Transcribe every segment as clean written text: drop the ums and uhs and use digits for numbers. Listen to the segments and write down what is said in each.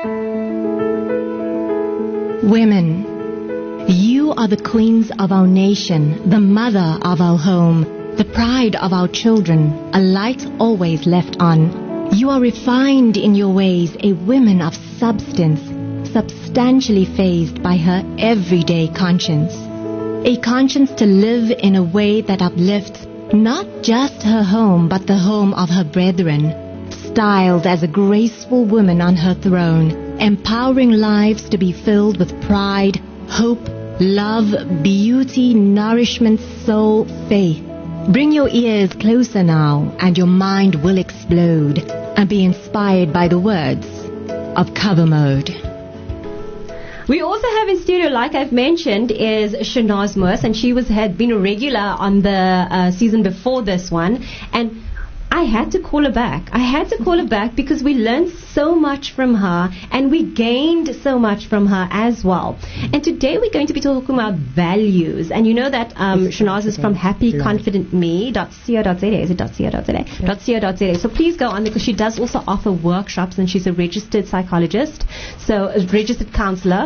Women, you are the queens of our nation, the mother of our home, the pride of our children, a light always left on. You are refined in your ways, a woman of substance, substantially phased by her everyday conscience. A conscience to live in a way that uplifts not just her home, but the home of her brethren. Styled as a graceful woman on her throne, empowering lives to be filled with pride, hope, love, beauty, nourishment, soul, faith. Bring your ears closer now, and your mind will explode and be inspired by the words of Cover Mode. We also have in studio, like I've mentioned, is Shanaz Moos, and she had been a regular on the season before this one, and I had to call her back because we learned so much from her and we gained so much from her as well. And today we're going to be talking about values. And you know that Shanaz is from happyconfidentme.co.za. Is it .co.za? Yeah. .co.za. So please go on, because she does also offer workshops, and she's a registered psychologist, so a registered counselor.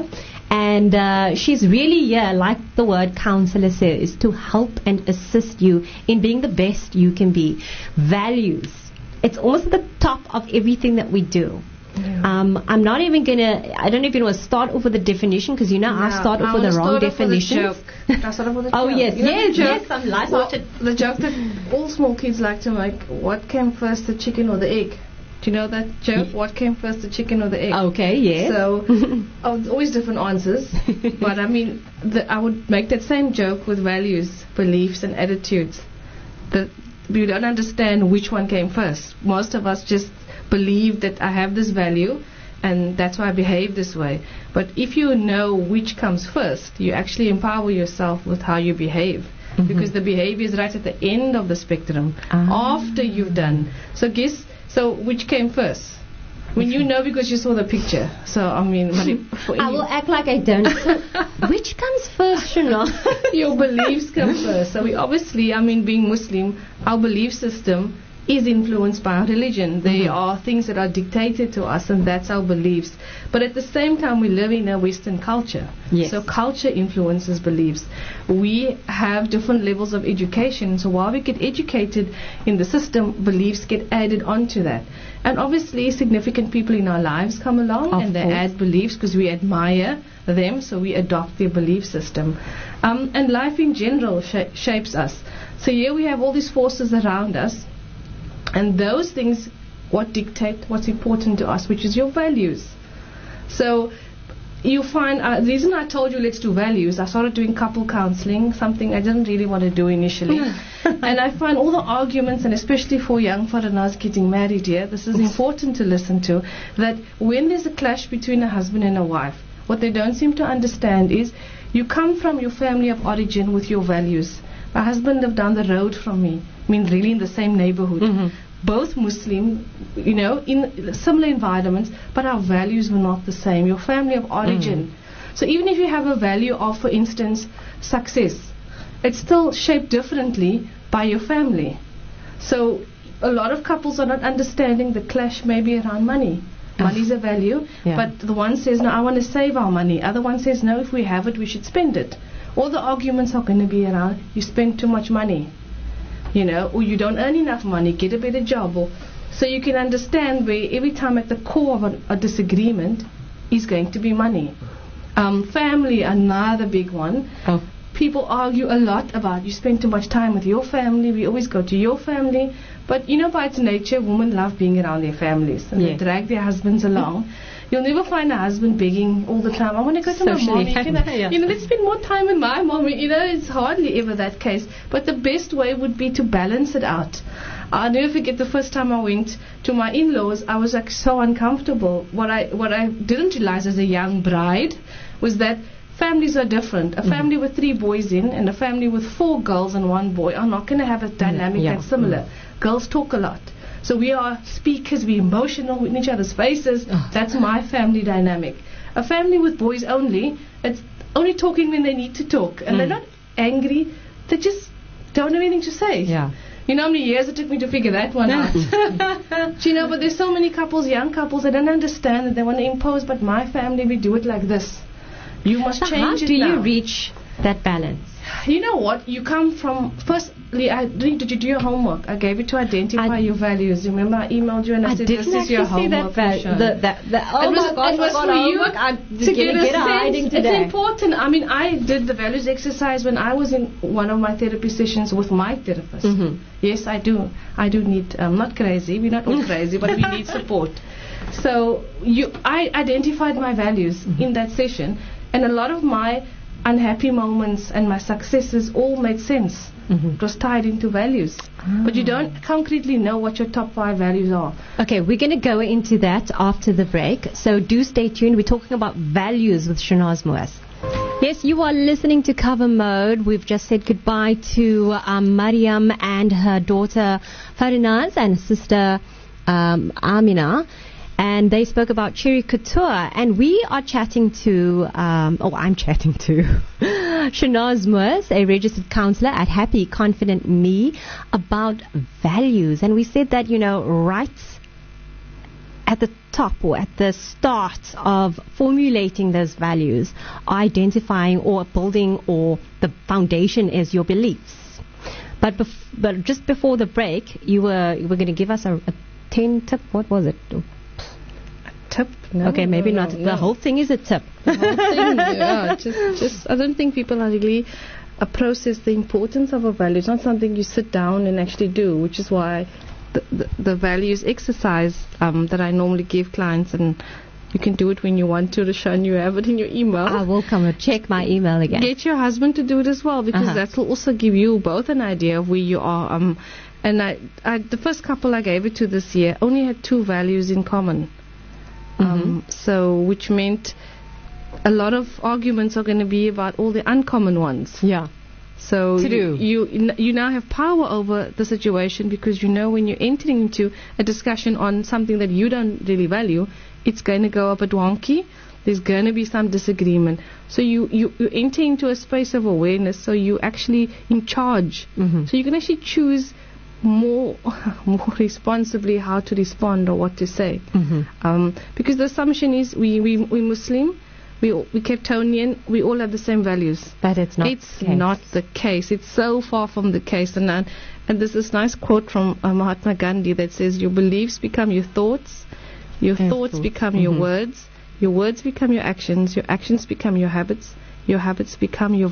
And she's really here, like the word counselor says, to help and assist you in being the best you can be. Values. It's almost at the top of everything that we do. Yeah. I'm not even going to, I don't know if you want to start off with the definition, because I start off with the wrong definition. I start off with a joke. Oh, yes, yes, I'm light-hearted. The joke that all small kids like to make: what came first, the chicken or the egg? Do you know that joke? What came first, the chicken or the egg? Okay, yes. So, always different answers. But I mean, I would make that same joke with values, beliefs, and attitudes. That we don't understand which one came first. Most of us just believe that I have this value, and that's why I behave this way. But if you know which comes first, you actually empower yourself with how you behave. Mm-hmm. Because the behavior is right at the end of the spectrum, after you've done. So which came first? When you know, because you saw the picture. So, I mean... I will act like I don't. So which comes first, Shanaz? Your beliefs come first. So we obviously, being Muslim, our belief system is influenced by our religion. There are things that are dictated to us, and that's our beliefs. But at the same time, we live in a Western culture. Yes. So culture influences beliefs. We have different levels of education. So while we get educated in the system, beliefs get added onto that. And obviously, significant people in our lives come along, and they add beliefs because we admire them, so we adopt their belief system. And life in general shapes us. So here we have all these forces around us, and those things what dictate what's important to us, which is your values. So you find, the reason I told you let's do values, I started doing couple counseling, something I didn't really want to do initially. And I find all the arguments, and especially for young foreigners getting married here, this is important to listen to, that when there's a clash between a husband and a wife, what they don't seem to understand is you come from your family of origin with your values. My husband lived down the road from me, really in the same neighborhood. Both Muslim, in similar environments, but our values were not the same. Your family of origin. So even if you have a value of, for instance, success, it's still shaped differently by your family. So a lot of couples are not understanding the clash maybe around money. Money is a value, but the one says, no, I want to save our money. Other one says, no, if we have it, we should spend it. All the arguments are going to be around, you spend too much money. Or you don't earn enough money, get a better job. So you can understand where every time at the core of a disagreement is going to be money. Family, another big one. People argue a lot about you spend too much time with your family, we always go to your family. But by its nature, women love being around their families, and they drag their husbands along. You'll never find a husband begging all the time, I want to go to my mommy. Let's spend more time with my mommy. It's hardly ever that case. But the best way would be to balance it out. I'll never forget the first time I went to my in-laws, I was so uncomfortable. What I didn't realize as a young bride was that families are different. A family with 3 boys and a family with 4 girls and 1 boy are not going to have a dynamic that's similar. Girls talk a lot. So we are speakers, we're emotional in each other's faces. That's my family dynamic. A family with boys only, it's only talking when they need to talk. And they're not angry, they just don't have anything to say. You know how many years it took me to figure that one out? Do you know, but there's so many couples, young couples, that don't understand that they want to impose, but my family, we do it like this. You must change it now. How do you reach that balance? You know what? You come from, firstly, did you do your homework? I gave you to identify your values. Remember, I emailed you and I said, this is your homework. Oh my gosh, it was for you to get a hiding today. It's important. I mean, I did the values exercise when I was in one of my therapy sessions with my therapist. Mm-hmm. Yes, I do. I do need, not crazy, we're not all crazy, but we need support. So I identified my values in that session, and a lot of my unhappy moments and my successes all made sense. It was tied into values. But you don't concretely know what your top 5 values are. Okay, we're going to go into that after the break. So do stay tuned. We're talking about values with Shanaz Moaz. Yes, you are listening to Cover Mode. We've just said goodbye to Mariam and her daughter Farinaz and sister Amina. And they spoke about Cherry Couture. And we are chatting to, I'm chatting to Shanaz Moaz, a registered counselor at Happy Confident Me, about values. And we said that, right at the top or at the start of formulating those values, identifying or building, or the foundation is your beliefs. But just before the break, you were going to give us a 10 tip. What was it? Tip? No, okay, maybe no, not. No. The whole thing is a tip. The whole thing, yeah. Just I don't think people are really process the importance of a value. It's not something you sit down and actually do, which is why the values exercise that I normally give clients, and you can do it when you want to, Rashan, you have it in your email. I will come and check my email again. Get your husband to do it as well, because that will also give you both an idea of where you are. And I the first couple I gave it to this year only had 2 values in common. So which meant a lot of arguments are going to be about all the uncommon ones. Yeah. So you now have power over the situation, because when you're entering into a discussion on something that you don't really value, it's going to go up a wonky. There's going to be some disagreement. So you enter into a space of awareness, so you're actually in charge. So you can actually choose more responsibly how to respond or what to say. Because the assumption is we Muslim, we Capetonian, we all have the same values. But it's not. It's not the case. It's so far from the case. And there's this nice quote from Mahatma Gandhi that says, your beliefs become your thoughts become your words become your actions become your habits become your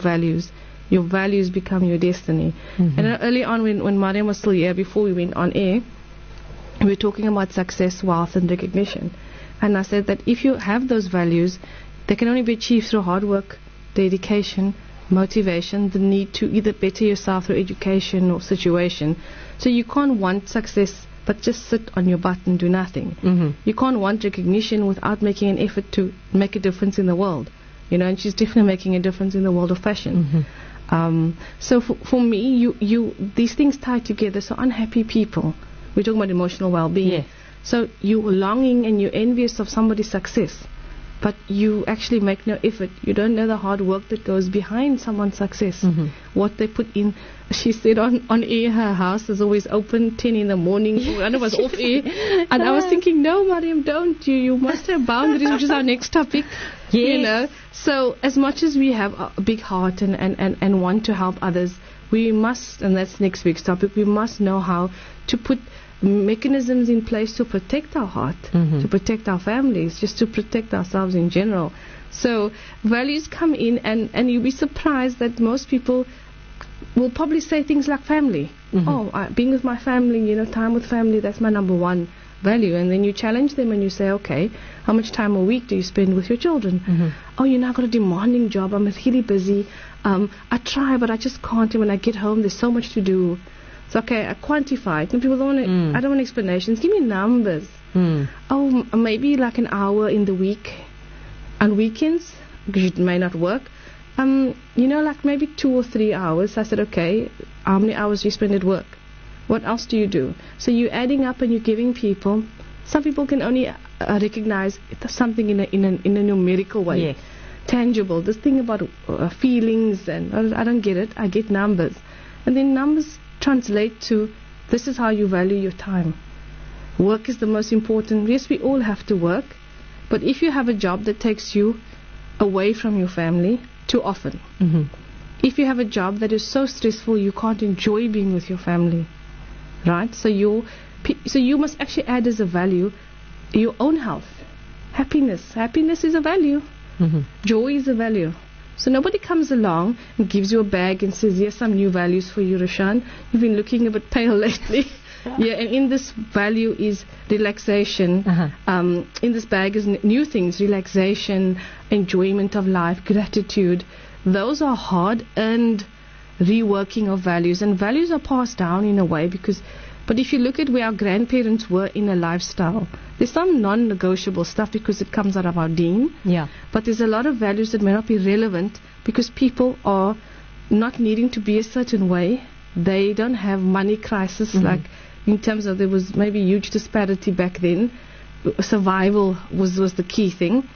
values become your destiny. And early on when Mariam was still here, before we went on air, we were talking about success, wealth and recognition. And I said that if you have those values, they can only be achieved through hard work, dedication, motivation, the need to either better yourself through education or situation. So you can't want success but just sit on your butt and do nothing. You can't want recognition without making an effort to make a difference in the world. And she's definitely making a difference in the world of fashion. So for me, these things tie together. So unhappy people, we're talking about emotional well-being. Yes. So you're longing and you're envious of somebody's success, but you actually make no effort. You don't know the hard work that goes behind someone's success, what they put in. She said on air, her house is always open 10 in the morning. I know it was off air. And I was thinking, no, Mariam, don't. You must have boundaries, which is our next topic. Yes. So as much as we have a big heart and want to help others, we must, and that's next week's topic, we must know how to put mechanisms in place to protect our heart, to protect our families, just to protect ourselves in general. So values come in, and you'll be surprised that most people will probably say things like family. Being with my family, time with family, that's my number one value. And then you challenge them and you say, okay, how much time a week do you spend with your children? Oh, I've got a demanding job, I'm really busy, I try but I just can't, and when I get home there's so much to do. So okay, I quantify it, and people don't want I don't want explanations, give me numbers. Oh, maybe like an hour in the week on weekends, because it may not work. Like maybe 2 or 3 hours. I said, okay, how many hours do you spend at work? What else do you do? So you're adding up and you're giving people. Some people can only recognize something in a numerical way, tangible. This thing about feelings, and I don't get it. I get numbers, and then numbers translate to This is how you value your time. Work is the most important. Yes, we all have to work, but if you have a job that takes you away from your family too often, if you have a job that is so stressful you can't enjoy being with your family, right? So you must actually add as a value your own health, happiness. Happiness is a value. Joy is a value. So nobody comes along and gives you a bag and says, here's some new values for you, Rashan. You've been looking a bit pale lately. Yeah, and in this value is relaxation. In this bag is new things, relaxation, enjoyment of life, gratitude. Those are hard-earned reworking of values. And values are passed down in a way but if you look at where our grandparents were in a lifestyle, there's some non-negotiable stuff because it comes out of our deen. Yeah. But there's a lot of values that may not be relevant because people are not needing to be a certain way. They don't have money crisis like in terms of there was maybe huge disparity back then. Survival was the key thing.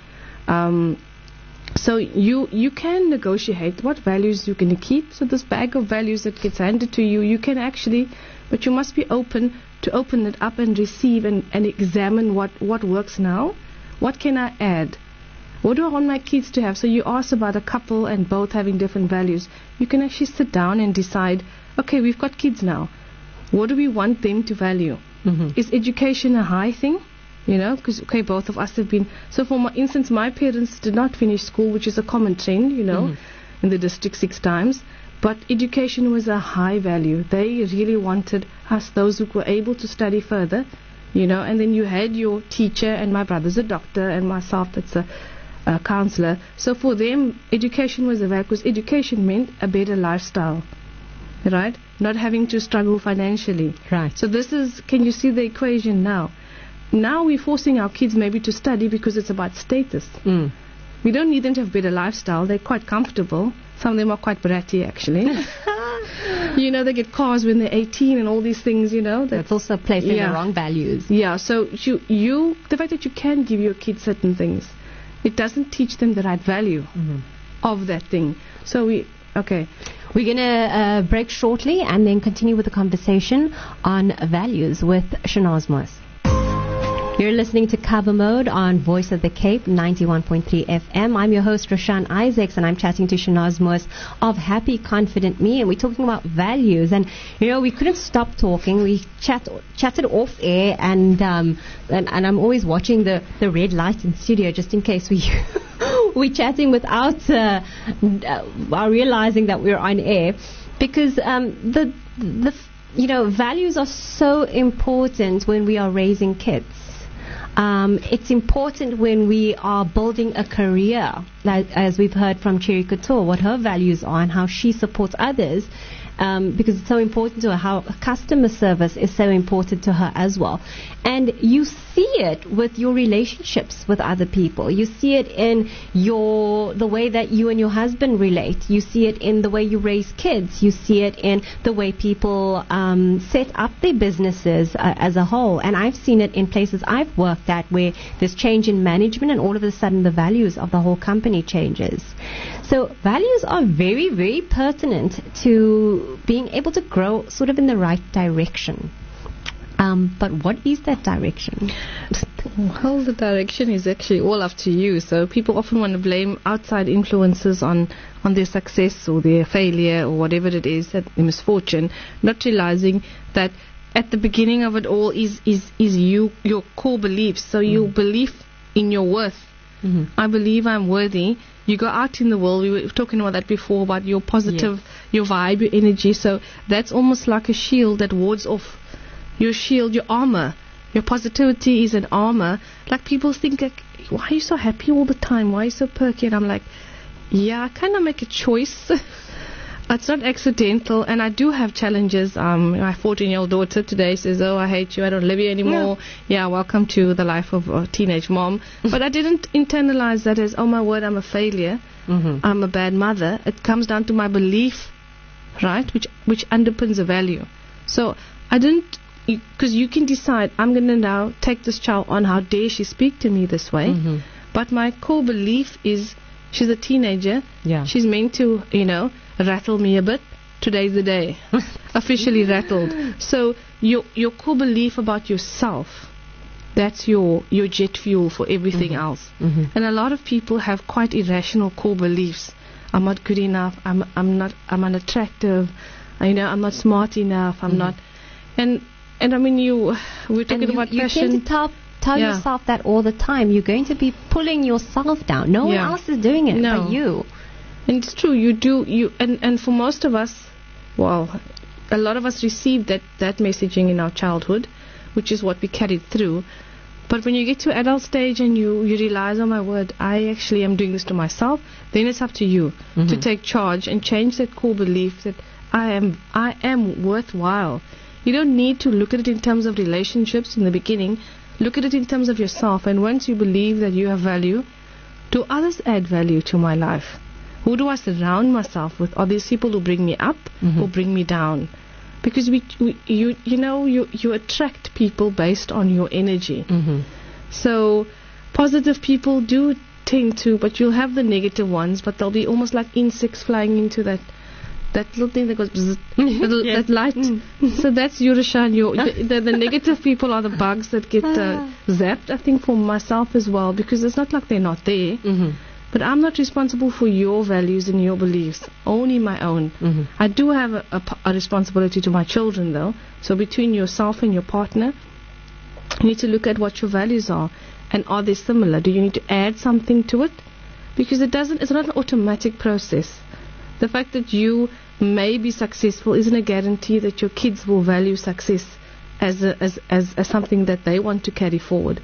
So you can negotiate what values you're going to keep. So this bag of values that gets handed to you, you can actually, but you must be open to open it up and receive and examine what works now. What can I add? What do I want my kids to have? So you ask about a couple and both having different values. You can actually sit down and decide, okay, we've got kids now. What do we want them to value? Is education a high thing? You know, because, okay, both of us have been... So, for instance, my parents did not finish school, which is a common trend, you know, in the district 6 times. But education was a high value. They really wanted us, those who were able to study further, you know. And then you had your teacher, and my brother's a doctor, and myself, that's a counselor. So, for them, education was a value, because education meant a better lifestyle, right? Not having to struggle financially. Right. So, this is... Can you see the equation now? Now we're forcing our kids maybe to study because it's about status. We don't need them to have better lifestyle. They're quite comfortable. Some of them are quite bratty, actually. You know, they get cars when they're 18 and all these things, you know. That's also placing the wrong values. Yeah, so the fact that you can give your kids certain things, it doesn't teach them the right value of that thing. So we're going to break shortly and then continue with the conversation on values with Shanaz Moss. You're listening to Cover Mode on Voice of the Cape 91.3 FM. I'm your host, Rashan Isaacs, and I'm chatting to Shanaz Moss of Happy Confident Me, and we're talking about values. And, you know, we couldn't stop talking. We chatted off air, and I'm always watching the red light in studio just in case we're chatting without realizing that we're on air, because values are so important when we are raising kids. It's important when we are building a career, like, as we've heard from Cherry Couture, what her values are and how she supports others, because it's so important to her, how customer service is so important to her as well. And you see it with your relationships with other people. You see it in the way that you and your husband relate. You see it in the way you raise kids. You see it in the way people set up their businesses as a whole. And I've seen it in places I've worked at where there's change in management and all of a sudden the values of the whole company changes. So values are very, very pertinent to being able to grow sort of in the right direction. But what is that direction? Well, the direction is actually all up to you. So people often want to blame outside influences on their success or their failure or whatever it is, that their misfortune, not realizing that at the beginning of it all is your core beliefs. So your belief in your worth. I believe I'm worthy. You go out in the world, we were talking about that before, about your positive, your vibe, your energy. So that's almost like a shield that wards off your shield, your armor. Your positivity is an armor. Like, people think, like, why are you so happy all the time? Why are you so perky? And I'm like, yeah, I kind of make a choice. It's not accidental, and I do have challenges. My 14-year-old daughter today says, oh, I hate you, I don't love you anymore. Yeah, welcome to the life of a teenage mom. But I didn't internalize that as, oh my word, I'm a failure. I'm a bad mother. It comes down to my belief, right, which underpins a value. So I didn't, because you can decide, I'm going to now take this child on, how dare she speak to me this way. But my core belief is, she's a teenager. She's meant to, rattle me a bit. Today's the day. officially rattled. So your core belief about yourself, that's your jet fuel for everything else. And a lot of people have quite irrational core beliefs. I'm not good enough. I'm unattractive. I'm not smart enough. I'm not. And I mean, we're talking about passion. You tend to tell yourself that all the time. You're going to be pulling yourself down. No one else is doing it but you. And it's true. You do. And for most of us, well, a lot of us received that messaging in our childhood, which is what we carried through. But when you get to adult stage and you realize, oh my word, I actually am doing this to myself, then it's up to you to take charge and change that core belief that I am worthwhile. You don't need to look at it in terms of relationships in the beginning. Look at it in terms of yourself. And once you believe that you have value, do others add value to my life? Who do I surround myself with? Are these people who bring me up or bring me down? Because you attract people based on your energy. So positive people do tend to, but you'll have the negative ones, but they'll be almost like insects flying into that little thing that goes bzz, that light. So that's Yurushan. The negative people are the bugs that get zapped, I think, for myself as well, because it's not like they're not there. But I'm not responsible for your values and your beliefs, only my own. I do have a responsibility to my children, though. So between yourself and your partner, you need to look at what your values are, and are they similar? Do you need to add something to it? Because it's not an automatic process. The fact that you may be successful isn't a guarantee that your kids will value success as something that they want to carry forward.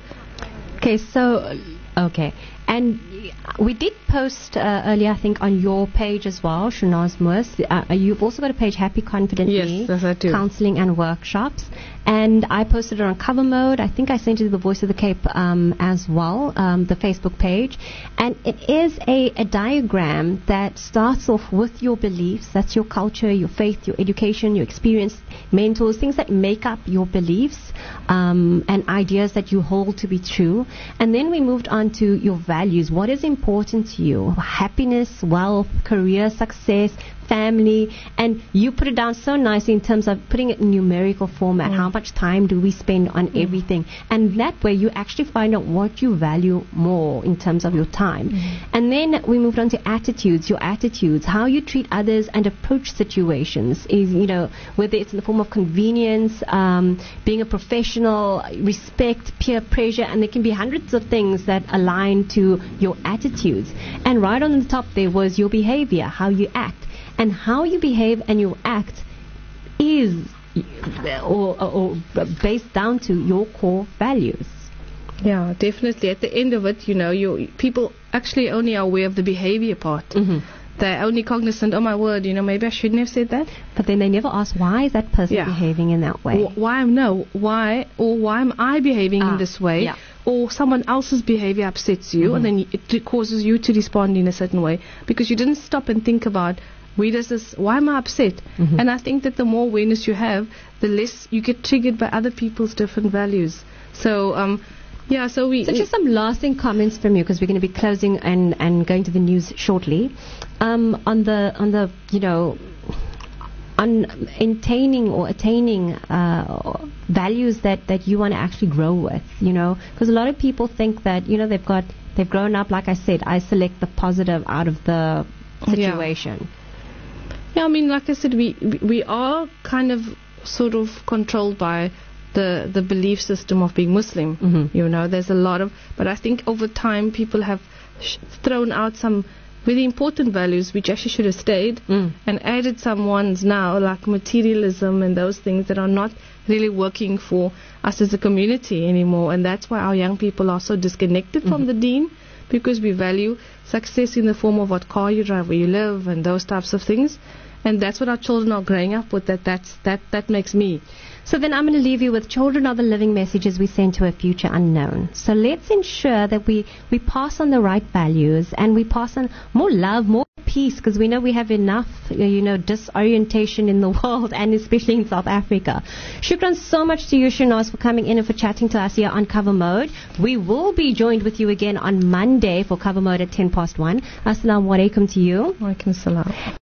Okay. And we did post earlier, I think, on your page as well, Shanaz Moors. You've also got a page, Happy Confident Me, yes, I do. Counseling and Workshops. And I posted it on Cover Mode. I think I sent it to the Voice of the Cape as well, the Facebook page. And it is a diagram that starts off with your beliefs. That's your culture, your faith, your education, your experience, mentors, things that make up your beliefs and ideas that you hold to be true. And then we moved on to your values. What is important to you? Happiness, wealth, career success, family, and you put it down so nicely in terms of putting it in numerical format. How much time do we spend on everything? And that way you actually find out what you value more in terms of your time. And then we moved on to attitudes, your attitudes, how you treat others and approach situations, is, whether it's in the form of convenience, being a professional, respect, peer pressure, and there can be hundreds of things that align to your attitudes. And right on the top there was your behavior, how you act. And how you behave and you act is or based down to your core values. Yeah, definitely. At the end of it, people actually only are aware of the behavior part. They're only cognizant, oh my word, maybe I shouldn't have said that. But then they never ask, why is that person behaving in that way? Why am I behaving in this way? Yeah. Or someone else's behavior upsets you, and then it causes you to respond in a certain way because you didn't stop and think about, why am I upset? And I think that the more awareness you have, the less you get triggered by other people's different values. So, so just some lasting comments from you, because we're going to be closing and going to the news shortly. On attaining values that you want to actually grow with, because a lot of people think that, they've grown up, like I said, I select the positive out of the situation. Yeah, I mean, like I said, we are kind of sort of controlled by the belief system of being Muslim. There's a lot of, but I think over time people have thrown out some really important values which actually should have stayed and added some ones now, like materialism and those things that are not really working for us as a community anymore. And that's why our young people are so disconnected from the deen, because we value success in the form of what car you drive, where you live, and those types of things. And that's what our children are growing up with. That makes me. So then I'm going to leave you with children are the living messages we send to a future unknown. So let's ensure that we pass on the right values, and we pass on more love, more peace, because we know we have enough, disorientation in the world, and especially in South Africa. Shukran so much to you, Shanaz, for coming in and for chatting to us here on Cover Mode. We will be joined with you again on Monday for Cover Mode at 1:10. Assalamu alaikum to you. Wa alaikum salam.